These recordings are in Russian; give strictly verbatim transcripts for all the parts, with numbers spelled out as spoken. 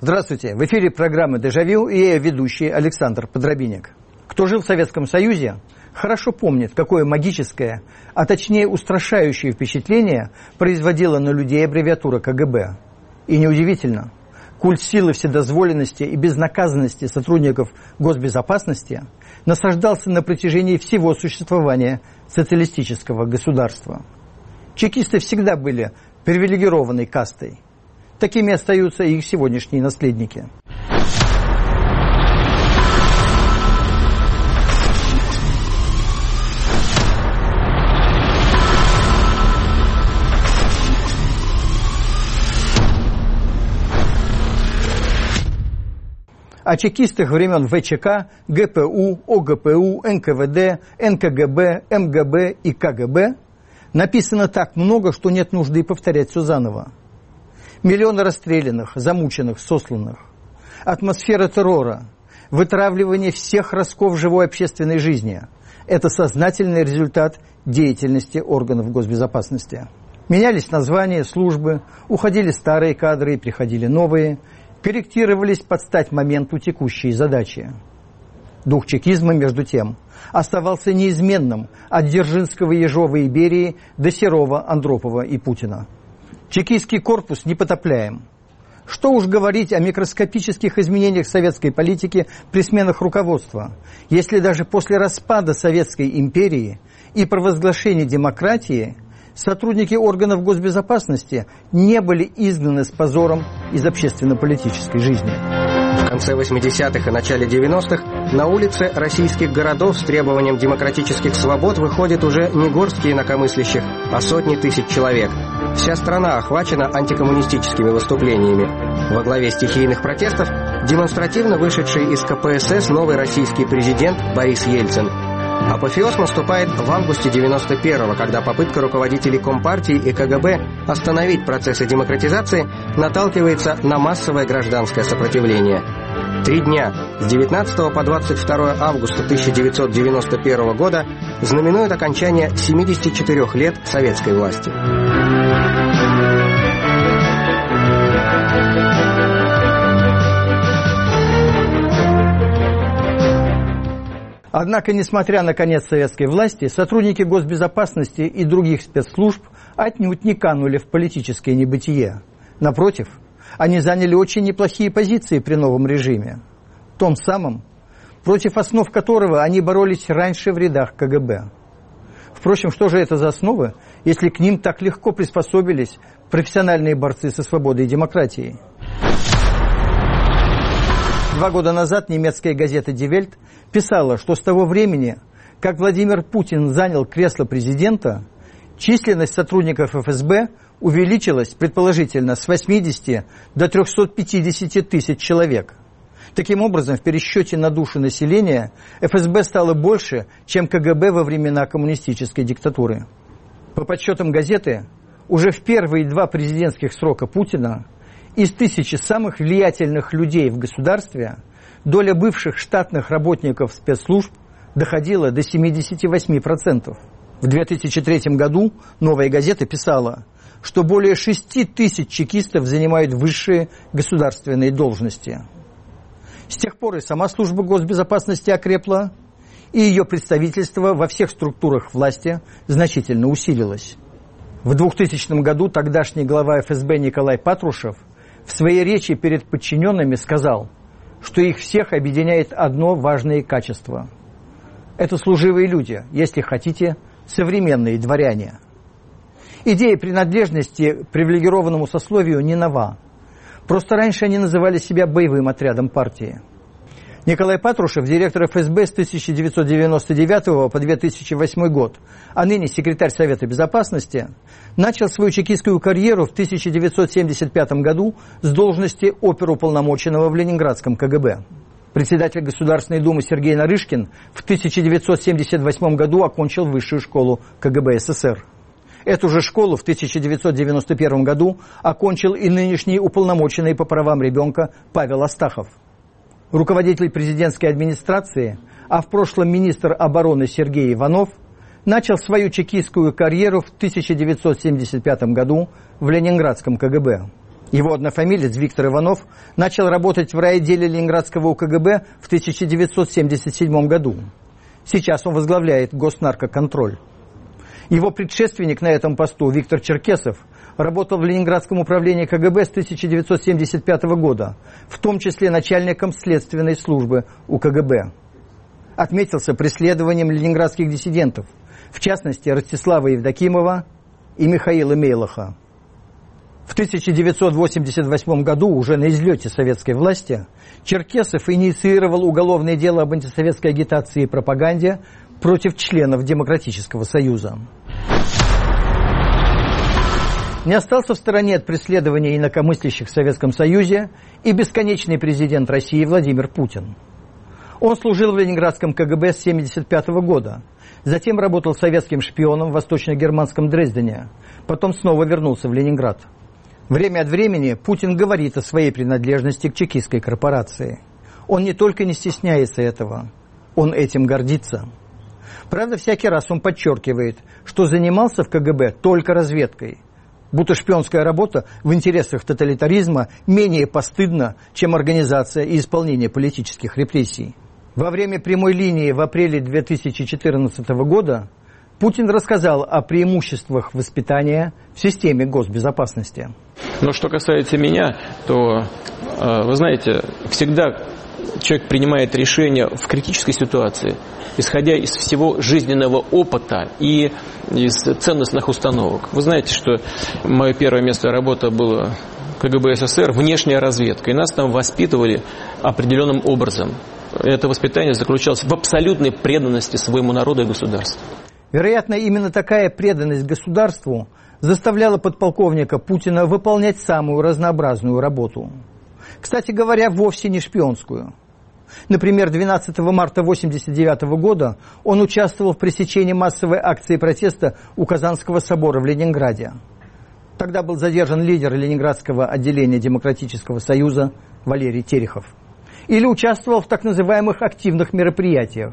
Здравствуйте, в эфире программы «Дежавю» и я ведущий Александр Подробинник. Кто жил в Советском Союзе, хорошо помнит, какое магическое, а точнее устрашающее впечатление производила на людей аббревиатура ка гэ бэ. И неудивительно, культ силы, вседозволенности и безнаказанности сотрудников госбезопасности насаждался на протяжении всего существования социалистического государства. Чекисты всегда были привилегированной кастой. Такими остаются и их сегодняшние наследники. О чекистах времен вэ че ка, гэ пэ у, о гэ пэ у, эн ка вэ дэ, эн ка гэ бэ, эм гэ бэ и ка гэ бэ написано так много, что нет нужды повторять все заново. Миллионы расстрелянных, замученных, сосланных. Атмосфера террора, вытравливание всех ростков живой общественной жизни – это сознательный результат деятельности органов госбезопасности. Менялись названия, службы, уходили старые кадры и приходили новые, корректировались под стать моменту текущей задачи. Дух чекизма, между тем, оставался неизменным от Дзержинского, Ежова и Берии до Серова, Андропова и Путина. Чекистский корпус непотопляем. Что уж говорить о микроскопических изменениях советской политики при сменах руководства, если даже после распада Советской империи и провозглашения демократии сотрудники органов госбезопасности не были изгнаны с позором из общественно-политической жизни. В конце восьмидесятых и начале девяностых на улицы российских городов с требованием демократических свобод выходят уже не горстки инакомыслящих, а сотни тысяч человек. Вся страна охвачена антикоммунистическими выступлениями. Во главе стихийных протестов демонстративно вышедший из ка пэ эс эс новый российский президент Борис Ельцин. Апофеоз наступает в августе девяносто первого, когда попытка руководителей Компартии и ка гэ бэ остановить процессы демократизации наталкивается на массовое гражданское сопротивление. Три дня, с девятнадцатого по двадцать второе августа тысяча девятьсот девяносто первого года, знаменует окончание семидесяти четырёх лет советской власти. Однако, несмотря на конец советской власти, сотрудники госбезопасности и других спецслужб отнюдь не канули в политическое небытие. Напротив, они заняли очень неплохие позиции при новом режиме, том самом, против основ которого они боролись раньше в рядах ка гэ бэ. Впрочем, что же это за основы, если к ним так легко приспособились профессиональные борцы со свободой и демократией? Два года назад немецкая газета «Die Welt» писала, что с того времени, как Владимир Путин занял кресло президента, численность сотрудников эф эс бэ увеличилась, предположительно, с восьмидесяти до трёхсот пятидесяти тысяч человек. Таким образом, в пересчете на душу населения эф эс бэ стало больше, чем ка гэ бэ во времена коммунистической диктатуры. По подсчетам газеты, уже в первые два президентских срока Путина из тысячи самых влиятельных людей в государстве доля бывших штатных работников спецслужб доходила до семидесяти восьми процентов. В две тысячи третьем году «Новая газета» писала, что более шести тысяч чекистов занимают высшие государственные должности. С тех пор и сама служба госбезопасности окрепла, и ее представительство во всех структурах власти значительно усилилось. В двухтысячном году тогдашний глава эф эс бэ Николай Патрушев в своей речи перед подчиненными сказал, что их всех объединяет одно важное качество. Это служивые люди, если хотите, современные дворяне. Идея принадлежности к привилегированному сословию не нова. Просто раньше они называли себя боевым отрядом партии. Николай Патрушев, директор эф эс бэ с тысяча девятьсот девяносто девятого по две тысячи восьмой год, а ныне секретарь Совета Безопасности, начал свою чекистскую карьеру в тысяча девятьсот семьдесят пятом году с должности оперуполномоченного в Ленинградском ка гэ бэ. Председатель Государственной Думы Сергей Нарышкин в тысяча девятьсот семьдесят восьмом году окончил высшую школу ка гэ бэ эс эс эр. Эту же школу в тысяча девятьсот девяносто первом году окончил и нынешний уполномоченный по правам ребенка Павел Астахов. Руководитель президентской администрации, а в прошлом министр обороны Сергей Иванов, начал свою чекистскую карьеру в тысяча девятьсот семьдесят пятом году в Ленинградском ка гэ бэ. Его однофамилец Виктор Иванов начал работать в райотделе Ленинградского УКГБ в тысяча девятьсот семьдесят седьмом году. Сейчас он возглавляет госнаркоконтроль. Его предшественник на этом посту Виктор Черкесов работал в Ленинградском управлении КГБ с тысяча девятьсот семьдесят пятого года, в том числе начальником следственной службы УКГБ. Отметился преследованием ленинградских диссидентов, в частности Ростислава Евдокимова и Михаила Мейлаха. В тысяча девятьсот восемьдесят восьмом году, уже на излете советской власти, Черкесов инициировал уголовное дело об антисоветской агитации и пропаганде против членов Демократического Союза. Не остался в стороне от преследования инакомыслящих в Советском Союзе и бесконечный президент России Владимир Путин. Он служил в Ленинградском КГБ с тысяча девятьсот семьдесят пятого года, затем работал советским шпионом в восточно-германском Дрездене, потом снова вернулся в Ленинград. Время от времени Путин говорит о своей принадлежности к чекистской корпорации. Он не только не стесняется этого, он этим гордится. Правда, всякий раз он подчеркивает, что занимался в КГБ только разведкой, будто шпионская работа в интересах тоталитаризма менее постыдна, чем организация и исполнение политических репрессий. Во время прямой линии в апреле две тысячи четырнадцатого года Путин рассказал о преимуществах воспитания в системе госбезопасности. Но что касается меня, то, вы знаете, всегда человек принимает решение в критической ситуации, исходя из всего жизненного опыта и из ценностных установок. Вы знаете, что мое первое место работы было КГБ СССР, внешняя разведка, и нас там воспитывали определенным образом. Это воспитание заключалось в абсолютной преданности своему народу и государству. Вероятно, именно такая преданность государству заставляла подполковника Путина выполнять самую разнообразную работу. Кстати говоря, вовсе не шпионскую. Например, двенадцатого марта тысяча девятьсот восемьдесят девятого года он участвовал в пресечении массовой акции протеста у Казанского собора в Ленинграде. Тогда был задержан лидер Ленинградского отделения Демократического Союза Валерий Терехов. Или участвовал в так называемых активных мероприятиях.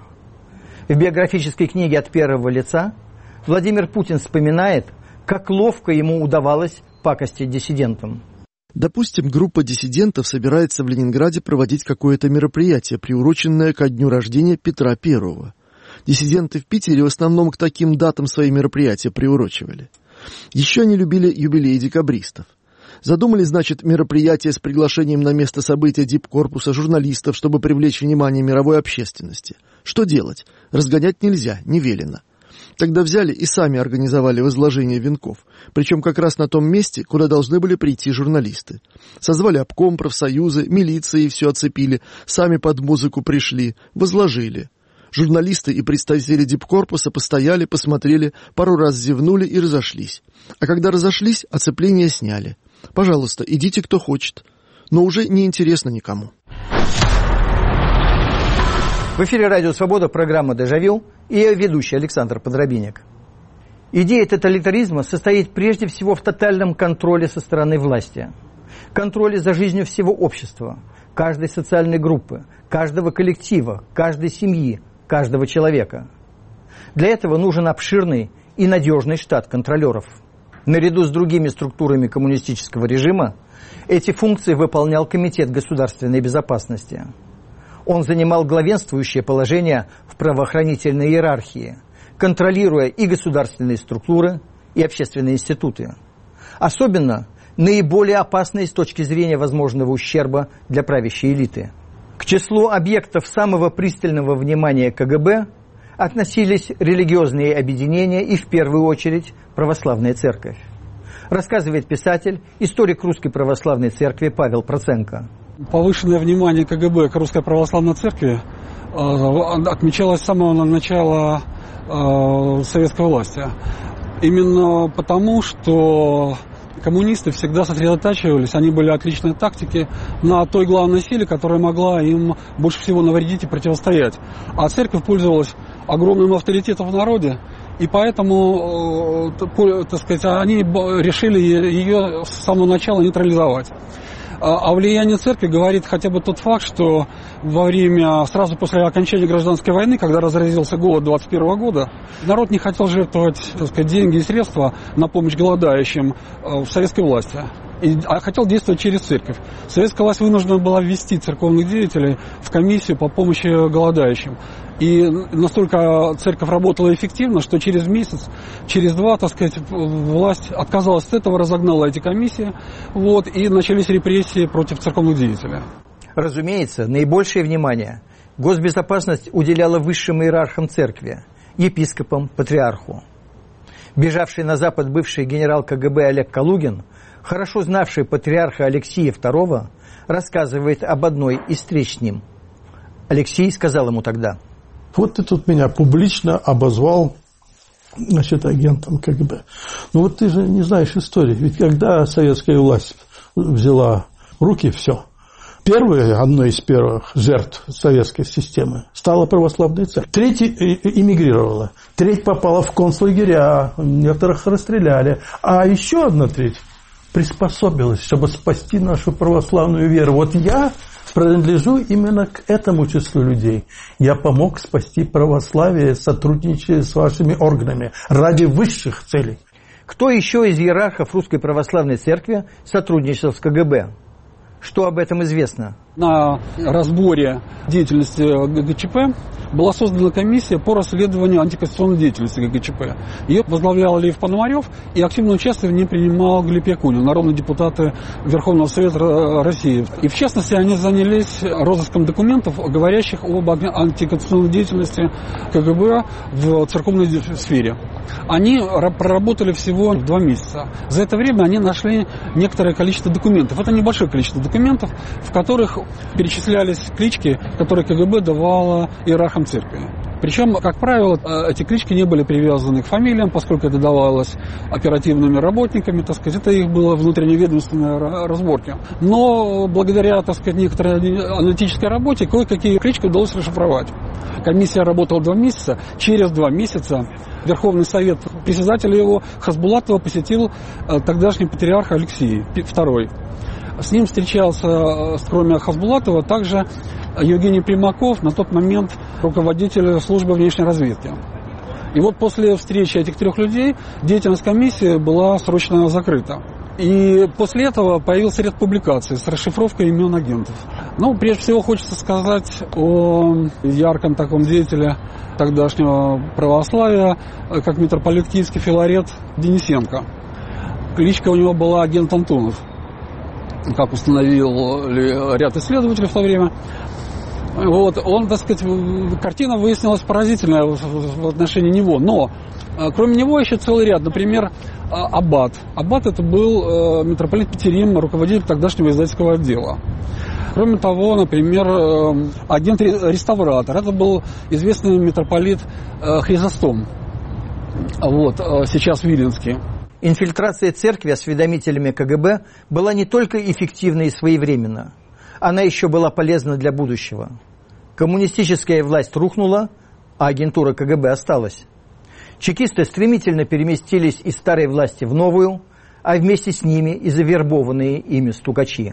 В биографической книге «От первого лица» Владимир Путин вспоминает, как ловко ему удавалось пакостить диссидентам. Допустим, группа диссидентов собирается в Ленинграде проводить какое-то мероприятие, приуроченное ко дню рождения Петра Первого. Диссиденты в Питере в основном к таким датам свои мероприятия приурочивали. Еще они любили юбилеи декабристов. Задумали, значит, мероприятие с приглашением на место события дипкорпуса журналистов, чтобы привлечь внимание мировой общественности. Что делать? Разгонять нельзя, не велено. Тогда взяли и сами организовали возложение венков, причем как раз на том месте, куда должны были прийти журналисты. Созвали обком, профсоюзы, милиции, все оцепили, сами под музыку пришли, возложили. Журналисты и представители дипкорпуса постояли, посмотрели, пару раз зевнули и разошлись. А когда разошлись, оцепление сняли. Пожалуйста, идите кто хочет, но уже не интересно никому. В эфире «Радио Свобода», программа «Дежавю» и я, ведущий Александр Подробинник. Идея тоталитаризма состоит прежде всего в тотальном контроле со стороны власти. Контроле за жизнью всего общества, каждой социальной группы, каждого коллектива, каждой семьи, каждого человека. Для этого нужен обширный и надежный штат контролеров. Наряду с другими структурами коммунистического режима эти функции выполнял Комитет государственной безопасности. Он занимал главенствующее положение в правоохранительной иерархии, контролируя и государственные структуры, и общественные институты. Особенно наиболее опасные с точки зрения возможного ущерба для правящей элиты. К числу объектов самого пристального внимания КГБ относились религиозные объединения и, в первую очередь, православная церковь. Рассказывает писатель, историк Русской Православной Церкви Павел Проценко. Повышенное внимание КГБ к Русской Православной Церкви отмечалось с самого начала советской власти. Именно потому, что коммунисты всегда сосредотачивались, они были отличные тактики, на той главной силе, которая могла им больше всего навредить и противостоять. А церковь пользовалась огромным авторитетом в народе, и поэтому, так сказать, они решили ее с самого начала нейтрализовать. О влиянии церкви говорит хотя бы тот факт, что во время, сразу после окончания гражданской войны, когда разразился голод двадцать первого года, народ не хотел жертвовать, так сказать, деньги и средства на помощь голодающим в советской власти. И, а хотел действовать через церковь. Советская власть вынуждена была ввести церковных деятелей в комиссию по помощи голодающим. И настолько церковь работала эффективно, что через месяц, через два, так сказать, власть отказалась от этого, разогнала эти комиссии, вот, и начались репрессии против церковных деятелей. Разумеется, наибольшее внимание госбезопасность уделяла высшим иерархам церкви, епископам, патриарху. Бежавший на Запад бывший генерал ка гэ бэ Олег Калугин, хорошо знавший патриарха Алексия второго, рассказывает об одной из встреч с ним. Алексей сказал ему тогда: «Вот ты тут меня публично обозвал, значит, агентом ка гэ бэ. Ну вот ты же не знаешь истории. Ведь когда советская власть взяла в руки все, первая, одной из первых жертв советской системы стала православная церковь. Треть эмигрировала, треть попала в концлагеря, некоторых расстреляли, а еще одна треть приспособилась, чтобы спасти нашу православную веру. Вот я принадлежу именно к этому числу людей. Я помог спасти православие, сотрудничая с вашими органами ради высших целей». Кто еще из иерархов Русской Православной Церкви сотрудничал с ка гэ бэ? Что об этом известно? На разборе деятельности гэ гэ че пэ была создана комиссия по расследованию антиконституционной деятельности гэ гэ че пэ. Ее возглавлял Лев Пономарев, и активное участие в ней принимал Глеб Якунин, народные депутаты Верховного Совета России. И в частности, они занялись розыском документов, говорящих об антиконституционной деятельности ка гэ бэ в церковной сфере. Они проработали всего два месяца. За это время они нашли некоторое количество документов. Это небольшое количество документов, в которых перечислялись клички, которые ка гэ бэ давала иерархам церкви. Причем, как правило, эти клички не были привязаны к фамилиям, поскольку это давалось оперативными работниками, так сказать, это их было внутренневедомственные разборки. Но благодаря, так сказать, некоторой аналитической работе кое-какие клички удалось расшифровать. Комиссия работала два месяца. Через два месяца Верховный Совет, председатель его Хасбулатова, посетил тогдашний патриарх Алексий второй. С ним встречался, кроме Хасбулатова, также Евгений Примаков, на тот момент руководитель службы внешней разведки. И вот после встречи этих трех людей деятельность комиссии была срочно закрыта. И после этого появился ряд публикаций с расшифровкой имен агентов. Ну, прежде всего, хочется сказать о ярком таком деятеле тогдашнего православия, как митрополит Киевский Филарет Денисенко. Кличка у него была агент Антонов, как установил ряд исследователей в то время. Вот, он, так сказать, картина выяснилась поразительная в отношении него. Но, кроме него, еще целый ряд. Например, Аббат. Аббат — это был митрополит Петерим, руководитель тогдашнего издательского отдела. Кроме того, например, агент-реставратор. Это был известный митрополит Хризостом, вот, сейчас Виленский. Инфильтрация церкви осведомителями ка гэ бэ была не только эффективна и своевременна, она еще была полезна для будущего. Коммунистическая власть рухнула, а агентура ка гэ бэ осталась. Чекисты стремительно переместились из старой власти в новую, а вместе с ними и завербованные ими стукачи.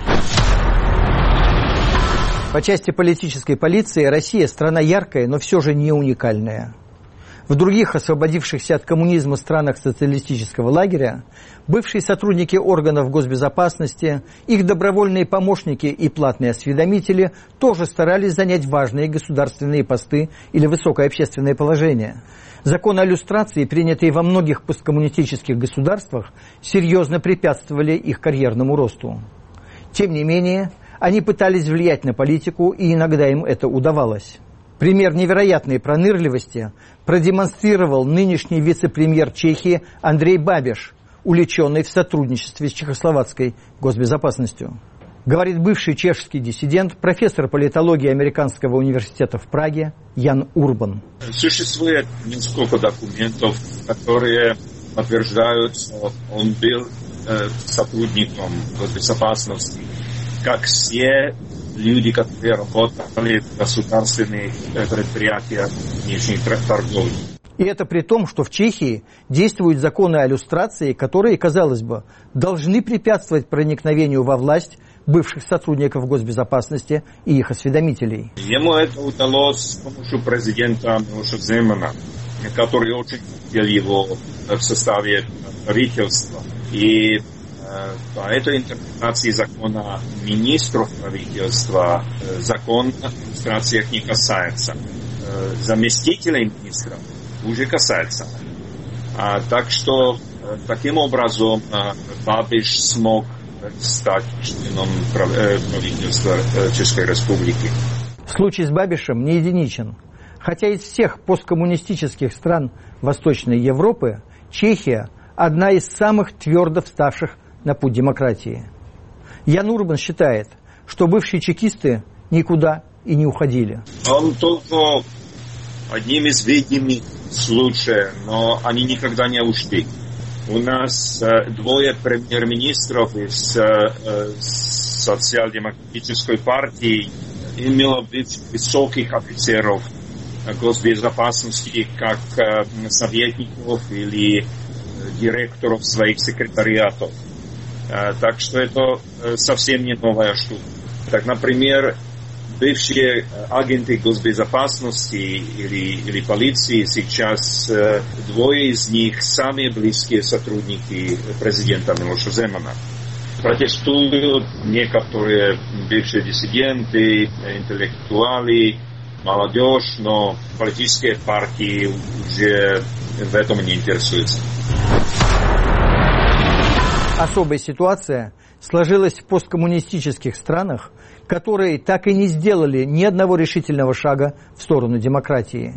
По части политической полиции Россия страна яркая, но все же не уникальная. В других освободившихся от коммунизма странах социалистического лагеря бывшие сотрудники органов госбезопасности, их добровольные помощники и платные осведомители тоже старались занять важные государственные посты или высокое общественное положение. Законы о люстрации, принятые во многих посткоммунистических государствах, серьезно препятствовали их карьерному росту. Тем не менее, они пытались влиять на политику, и иногда им это удавалось. Пример невероятной пронырливости продемонстрировал нынешний вице-премьер Чехии Андрей Бабиш, увлеченный в сотрудничестве с чехословацкой госбезопасностью. Говорит бывший чешский диссидент, профессор политологии Американского университета в Праге Ян Урбан. Существует несколько документов, которые подтверждают, что он был э, сотрудником госбезопасности, как все люди, которые работали в государственных предприятиях внешней торговли. И это при том, что в Чехии действуют законы о люстрации, которые, казалось бы, должны препятствовать проникновению во власть бывших сотрудников госбезопасности и их осведомителей. Ему это удалось с помощью президента Милоша Земана, который очень хотел его в составе правительства. И по этой интерпретации закона министров правительства закон о демонстрациях не касается. Заместителей министров уже касается. А, так что таким образом Бабиш смог стать членом правительства Чешской Республики. Случай с Бабишем не единичен. Хотя из всех посткоммунистических стран Восточной Европы Чехия одна из самых твердо вставших на путь демократии. Ян Урбан считает, что бывшие чекисты никуда и не уходили. Он только одним из видимых случаев, но они никогда не ушли. У нас э, двое премьер-министров из э, социал-демократической партии имело быть высоких офицеров госбезопасности, как э, советников или директоров своих секретариатов. Э, так что это э, совсем не новая штука. Так, например, бывшие агенты госбезопасности или, или полиции сейчас, э, двое из них самые близкие сотрудники президента Милоша Земана. Протестуют некоторые бывшие диссиденты, интеллектуалы, молодежь, но политические партии уже в этом не интересуются. Особая ситуация сложилась в посткоммунистических странах, которые так и не сделали ни одного решительного шага в сторону демократии.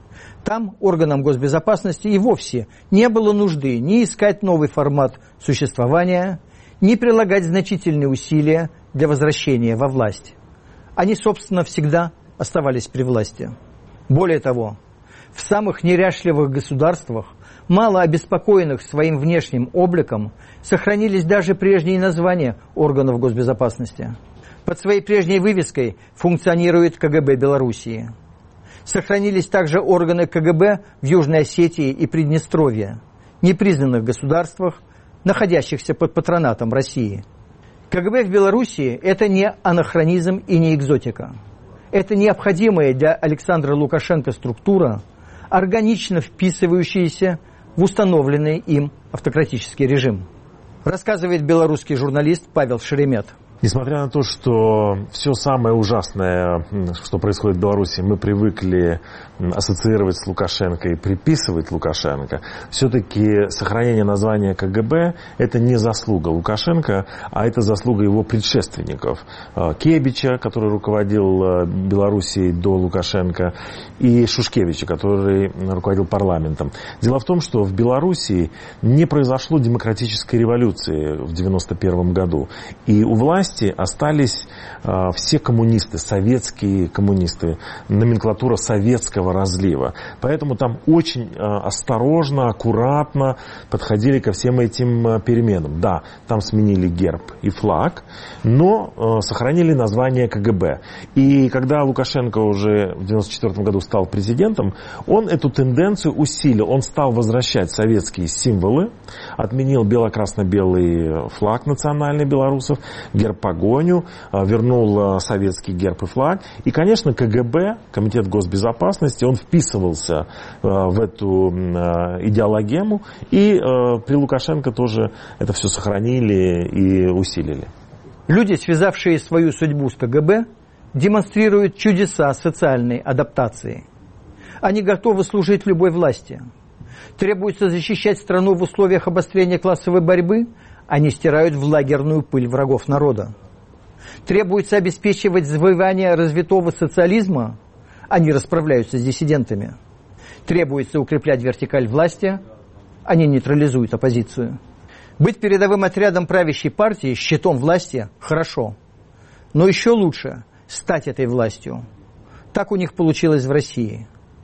Там органам госбезопасности и вовсе не было нужды ни искать новый формат существования, ни прилагать значительные усилия для возвращения во власть. Они, собственно, всегда оставались при власти. Более того, в самых неряшливых государствах, мало обеспокоенных своим внешним обликом, сохранились даже прежние названия органов госбезопасности. Под своей прежней вывеской функционирует КГБ Белоруссии. Сохранились также органы КГБ в Южной Осетии и Приднестровье, непризнанных государствах, находящихся под патронатом России. КГБ в Белоруссии – это не анахронизм и не экзотика. Это необходимая для Александра Лукашенко структура, органично вписывающаяся в установленный им автократический режим. Рассказывает белорусский журналист Павел Шеремет. Несмотря на то, что все самое ужасное, что происходит в Беларуси, мы привыкли ассоциировать с Лукашенко и приписывать Лукашенко, все-таки сохранение названия КГБ – это не заслуга Лукашенко, а это заслуга его предшественников. Кебича, который руководил Белоруссией до Лукашенко, и Шушкевича, который руководил парламентом. Дело в том, что в Белоруссии не произошло демократической революции в девяносто первом году, и у власти остались э, все коммунисты, советские коммунисты, номенклатура советского разлива. Поэтому там очень э, осторожно, аккуратно подходили ко всем этим э, переменам. Да, там сменили герб и флаг, но э, сохранили название КГБ. И когда Лукашенко уже в девяносто четвёртом году стал президентом, он эту тенденцию усилил. Он стал возвращать советские символы, отменил бело-красно-белый флаг национальный белорусов, герб погоню, вернул советский герб и флаг. И, конечно, КГБ, Комитет госбезопасности, он вписывался в эту идеологему. И при Лукашенко тоже это все сохранили и усилили. Люди, связавшие свою судьбу с КГБ, демонстрируют чудеса социальной адаптации. Они готовы служить любой власти. Требуется защищать страну в условиях обострения классовой борьбы, они стирают в лагерную пыль врагов народа. Требуется обеспечивать завоевание развитого социализма, они расправляются с диссидентами. Требуется укреплять вертикаль власти, они нейтрализуют оппозицию. Быть передовым отрядом правящей партии, щитом власти – хорошо. Но еще лучше стать этой властью. Так у них получилось в России.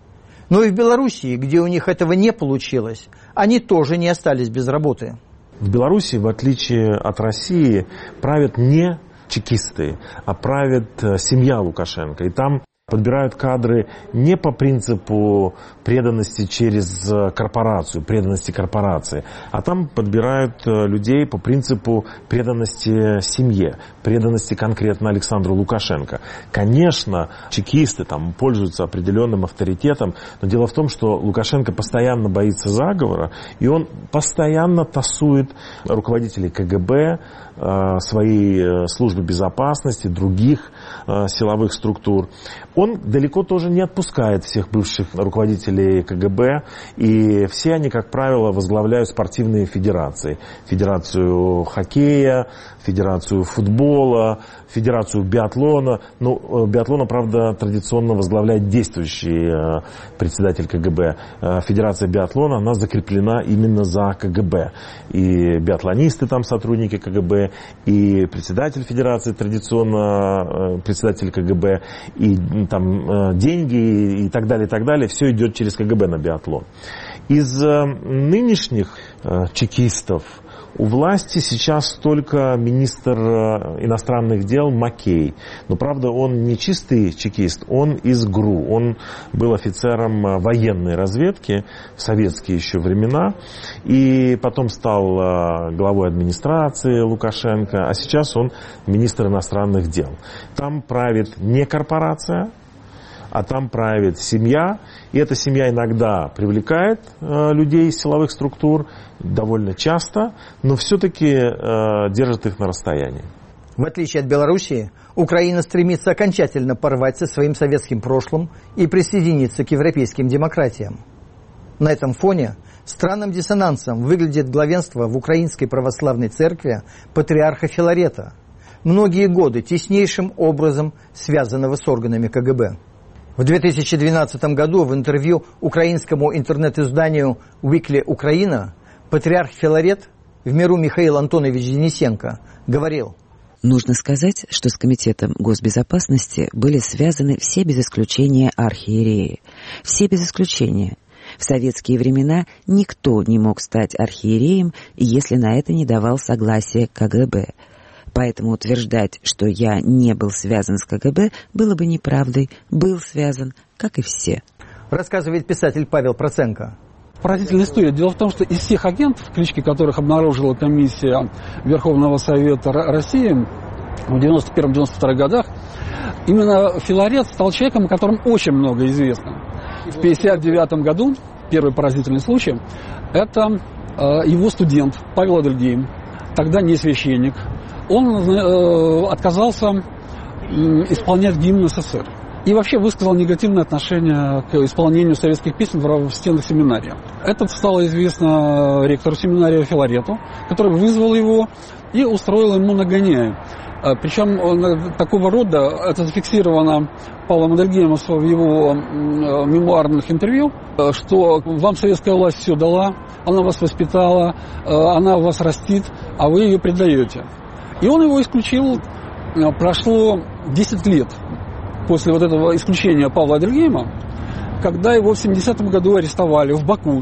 Но и в Белоруссии, где у них этого не получилось, они тоже не остались без работы. В Беларуси, в отличие от России, правят не чекисты, а правит семья Лукашенко. И там Подбирают кадры не по принципу преданности через корпорацию, преданности корпорации, а там подбирают людей по принципу преданности семье, преданности конкретно Александру Лукашенко. Конечно, чекисты там пользуются определенным авторитетом, но дело в том, что Лукашенко постоянно боится заговора, и он постоянно тасует руководителей ка гэ бэ, своей службы безопасности, других силовых структур. Он далеко тоже не отпускает всех бывших руководителей ка гэ бэ, и все они, как правило, возглавляют спортивные федерации. Федерацию хоккея, федерацию футбола, федерацию биатлона. Ну, биатлона, правда, традиционно возглавляет действующий председатель ка гэ бэ. Федерация биатлона, она закреплена именно за ка гэ бэ. И биатлонисты там сотрудники ка гэ бэ, и председатель федерации традиционно председатель ка гэ бэ, и там деньги и так далее, и так далее. Все идет через ка гэ бэ на биатлон. Из нынешних чекистов у власти сейчас только министр иностранных дел Маккей. Но, правда, он не чистый чекист, он из ГРУ. Он был офицером военной разведки в советские еще времена. И потом стал главой администрации Лукашенко. А сейчас он министр иностранных дел. Там правит не корпорация, а там правит семья, и эта семья иногда привлекает э, людей из силовых структур, довольно часто, но все-таки э, держит их на расстоянии. В отличие от Белоруссии, Украина стремится окончательно порвать со своим советским прошлым и присоединиться к европейским демократиям. На этом фоне странным диссонансом выглядит главенство в Украинской православной церкви патриарха Филарета, многие годы теснейшим образом связанного с органами ка гэ бэ. В две тысячи двенадцатом году в интервью украинскому интернет-изданию «Weekly Украина» патриарх Филарет, в меру Михаил Антонович Денисенко, говорил: «Нужно сказать, что с Комитетом госбезопасности были связаны все без исключения архиереи. Все без исключения. В советские времена никто не мог стать архиереем, если на это не давал согласия ка гэ бэ. Поэтому утверждать, что я не был связан с ка гэ бэ, было бы неправдой. Был связан, как и все». Рассказывает писатель Павел Проценко. Поразительная история. Дело в том, что из всех агентов, клички которых обнаружила комиссия Верховного Совета России в девяносто первом — девяносто втором годах, именно Филарет стал человеком, о котором очень много известно. В пятьдесят девятом году, первый поразительный случай, это его студент Павел Адельгейм, тогда не священник. Он э, отказался э, исполнять гимн эс эс эс эр и вообще высказал негативное отношение к исполнению советских песен в, в стенах семинарии. Это стало известно ректору семинарии Филарету, который вызвал его и устроил ему нагоняй. Причем он, такого рода, это зафиксировано Павлом Адельгеймом в его э, мемуарных интервью, что вам советская власть все дала, она вас воспитала, э, она вас растит, а вы ее предаете. И он его исключил. Прошло десять лет после вот этого исключения Павла Адельгейма, когда его в семидесятом году арестовали в Баку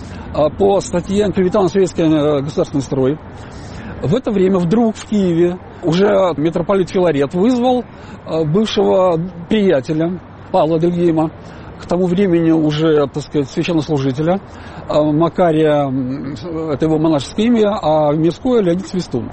по статье «Клевета советский государственный строй». В это время вдруг в Киеве уже митрополит Филарет вызвал бывшего приятеля Павла Адельгейма, к тому времени уже, так сказать, священнослужителя, Макария, это его монашеское имя, а мирское Леонид Свистун.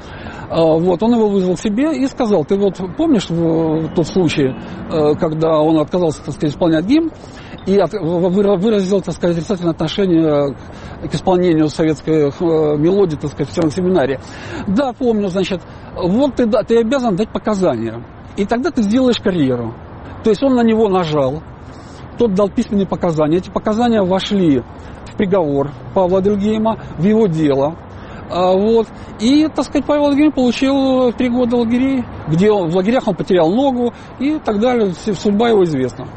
Вот, он его вызвал к себе и сказал: ты вот помнишь тот случай, когда он отказался, так сказать, исполнять гимн и выразил, так сказать, отрицательное отношение к исполнению советских мелодий, так сказать, в стенах семинарии? Да, помню, значит, вот ты, да, ты обязан дать показания, и тогда ты сделаешь карьеру. То есть он на него нажал, тот дал письменные показания, эти показания вошли в приговор Павла Адельгейма, в его дело. А, вот. И, так сказать, Павел Адельгейм получил три года лагерей, где он, в лагерях он потерял ногу и так далее. Судьба его известна.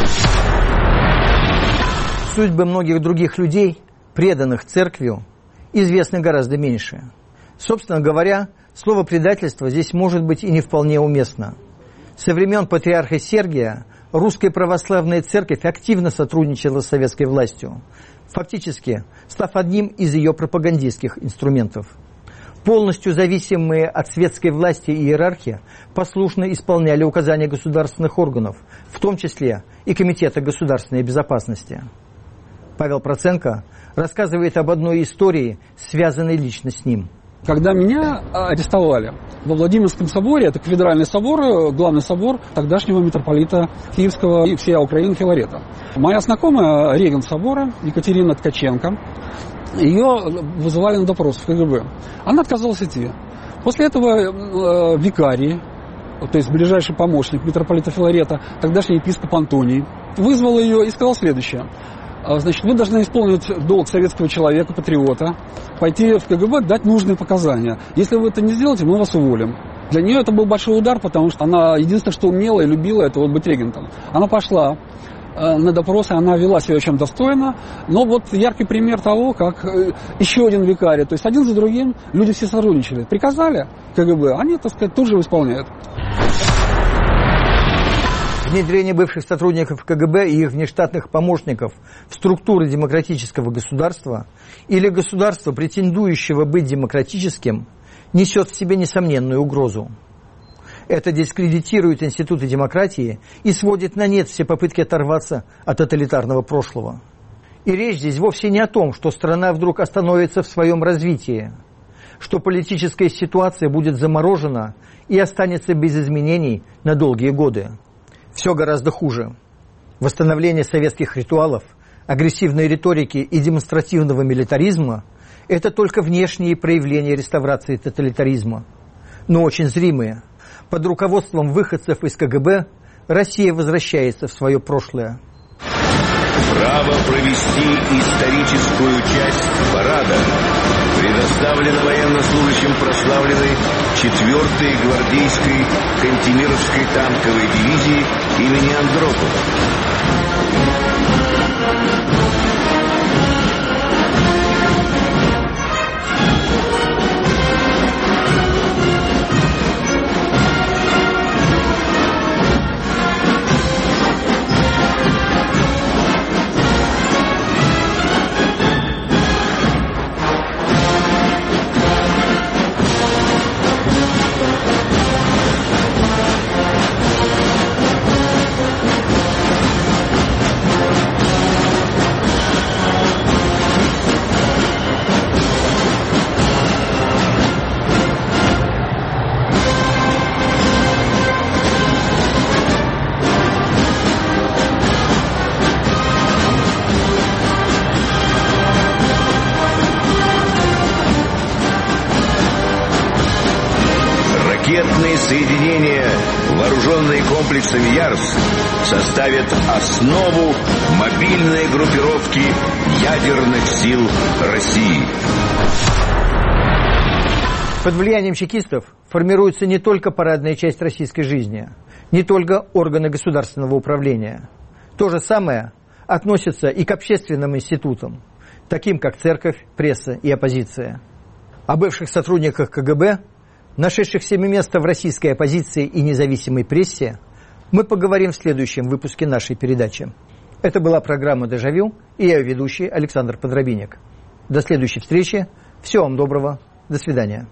Судьбы многих других людей, преданных церквью, известны гораздо меньше. Собственно говоря, слово «предательство» здесь может быть и не вполне уместно. Со времен патриарха Сергия Русская Православная Церковь активно сотрудничала с советской властью, фактически став одним из ее пропагандистских инструментов. полностью зависимые от светской власти и иерархии, послушно исполняли указания государственных органов, в том числе и Комитета государственной безопасности. Павел Проценко рассказывает об одной истории, связанной лично с ним. Когда меня арестовали во Владимирском соборе, это кафедральный собор, главный собор тогдашнего митрополита Киевского и всей Украины Филарета. Моя знакомая, регент собора, Екатерина Ткаченко, ее вызывали на допрос в КГБ. Она отказалась идти. После этого викарий, то есть ближайший помощник митрополита Филарета, тогдашний епископ Антоний, вызвал ее и сказал следующее. Значит, вы должны исполнить долг советского человека, патриота, пойти в КГБ, дать нужные показания. Если вы это не сделаете, мы вас уволим. Для нее это был большой удар, потому что она единственное, что умела и любила, это вот быть регентом. Она пошла на допросы, она вела себя очень достойно, но вот яркий пример того, как еще один викарий, то есть один за другим люди все сотрудничали. Приказали КГБ, они, так сказать, тут же исполняют. Внедрение бывших сотрудников КГБ и их внештатных помощников в структуры демократического государства или государства, претендующего быть демократическим, несет в себе несомненную угрозу. Это дискредитирует институты демократии и сводит на нет все попытки оторваться от тоталитарного прошлого. И речь здесь вовсе не о том, что страна вдруг остановится в своем развитии, что политическая ситуация будет заморожена и останется без изменений на долгие годы. Все гораздо хуже. Восстановление советских ритуалов, агрессивной риторики и демонстративного милитаризма – это только внешние проявления реставрации тоталитаризма, но очень зримые. Под руководством выходцев из КГБ Россия возвращается в свое прошлое. Право провести историческую часть парада предоставлено военнослужащим прославленной четвёртой гвардейской Кантемировской танковой дивизии имени Андропова. Ракетные соединения, вооруженные комплексами Ярс, составят основу мобильной группировки ядерных сил России. Под влиянием чекистов формируется не только парадная часть российской жизни, не только органы государственного управления. То же самое относится и к общественным институтам, таким как церковь, пресса и оппозиция. О бывших сотрудниках КГБ, нашедших себе место в российской оппозиции и независимой прессе, мы поговорим в следующем выпуске нашей передачи. Это была программа «Дежавю» и я, ведущий Александр Подробинник. До следующей встречи. Всего вам доброго. До свидания.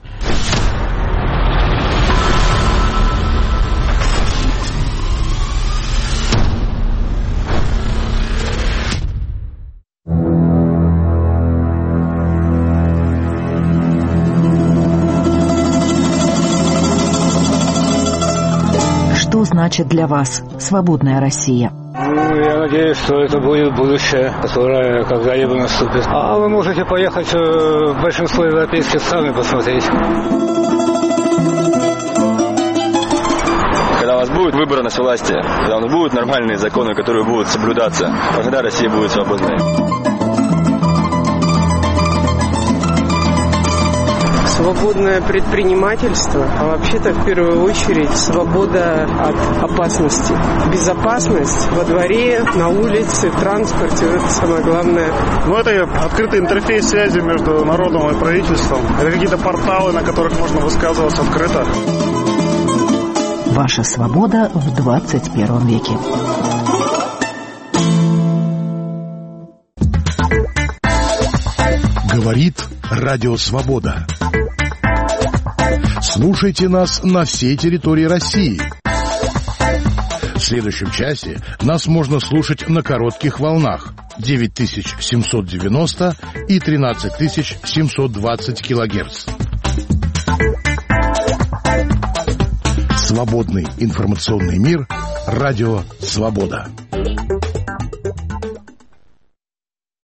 Что значит для вас свободная Россия? Ну, я надеюсь, что это будет будущее, которое когда-либо наступит. А вы можете поехать в большинство европейских стран и посмотреть. Когда у вас будет выборность власти, когда у нас будут нормальные законы, которые будут соблюдаться, тогда Россия будет свободной. Свободное предпринимательство, а вообще-то в первую очередь свобода от опасности. Безопасность во дворе, на улице, в транспорте, это самое главное. Ну, это открытый интерфейс связи между народом и правительством. Это какие-то порталы, на которых можно высказываться открыто. Ваша свобода в двадцать первом веке. Говорит Радио Свобода. Слушайте нас на всей территории России. В следующем часе нас можно слушать на коротких волнах девять тысяч семьсот девяносто и тринадцать тысяч семьсот двадцать килогерц. Свободный информационный мир. Радио «Свобода».